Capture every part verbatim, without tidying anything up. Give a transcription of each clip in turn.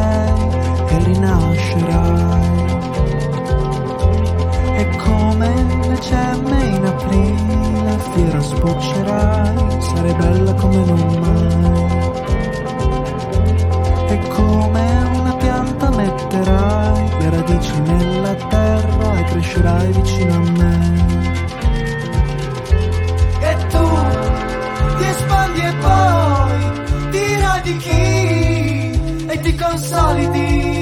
sei e rinascerai. E come le gemme in aprile, fiera sboccerai, sarai bella come non mai. E come una pianta metterai le radici nella terra e crescerai vicino a me. E tu ti espandi e poi ti radichi e ti consolidi.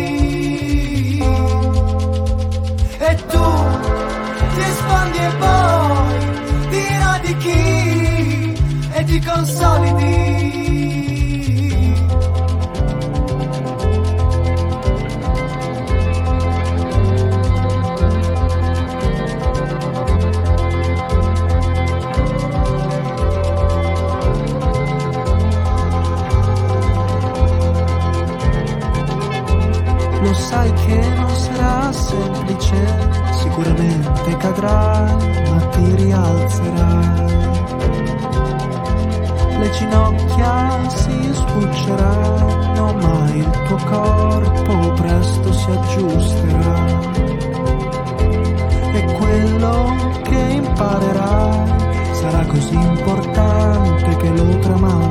E tu ti espandi e poi ti radichi e ti consolidi. Lo sai che non sarà semplice, sicuramente cadrai, ma ti rialzerai. Le ginocchia si sbucceranno, ma il tuo corpo presto si aggiusterà. E quello che imparerai sarà così importante che lo tramerai.